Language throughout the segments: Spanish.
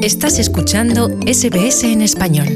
Estás escuchando SBS en español.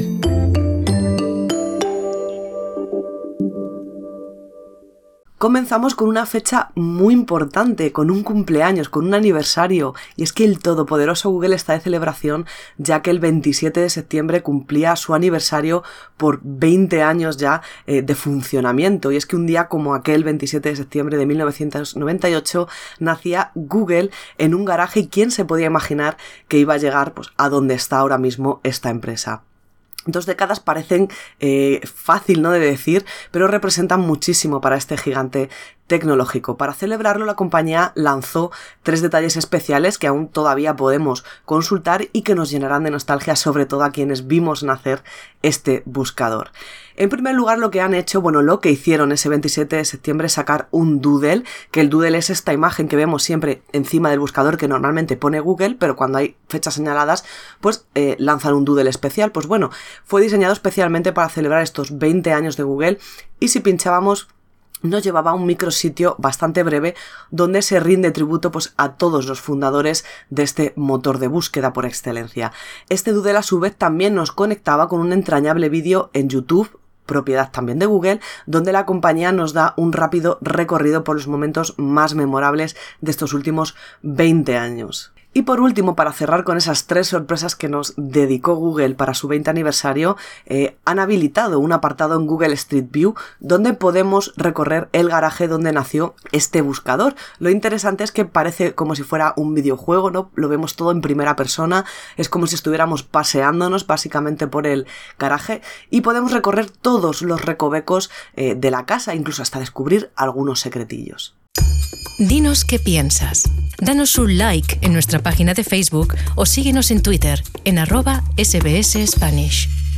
Comenzamos con una fecha muy importante, con un cumpleaños, con un aniversario, y es que el todopoderoso Google está de celebración, ya que el 27 de septiembre cumplía su aniversario por 20 años ya de funcionamiento, y es que un día como aquel 27 de septiembre de 1998 nacía Google en un garaje, y quién se podía imaginar que iba a llegar pues a donde está ahora mismo esta empresa. 2 décadas parecen fácil, ¿no?, de decir, pero representan muchísimo para este gigante tecnológico. Para celebrarlo, la compañía lanzó 3 detalles especiales que aún todavía podemos consultar y que nos llenarán de nostalgia, sobre todo a quienes vimos nacer este buscador. En primer lugar, lo que hicieron ese 27 de septiembre es sacar un doodle, que el doodle es esta imagen que vemos siempre encima del buscador que normalmente pone Google, pero cuando hay fechas señaladas, pues lanzan un doodle especial. Pues bueno, fue diseñado especialmente para celebrar estos 20 años de Google, y si pinchábamos nos llevaba a un micrositio bastante breve donde se rinde tributo pues a todos los fundadores de este motor de búsqueda por excelencia. Este doodle a su vez también nos conectaba con un entrañable vídeo en YouTube, propiedad también de Google, donde la compañía nos da un rápido recorrido por los momentos más memorables de estos últimos 20 años. Y por último, para cerrar con esas 3 sorpresas que nos dedicó Google para su 20 aniversario, han habilitado un apartado en Google Street View donde podemos recorrer el garaje donde nació este buscador. Lo interesante es que parece como si fuera un videojuego, ¿no? Lo vemos todo en primera persona, es como si estuviéramos paseándonos básicamente por el garaje, y podemos recorrer todos los recovecos de la casa, incluso hasta descubrir algunos secretillos. Dinos qué piensas. Danos un like en nuestra página de Facebook o síguenos en Twitter en @SBS Spanish.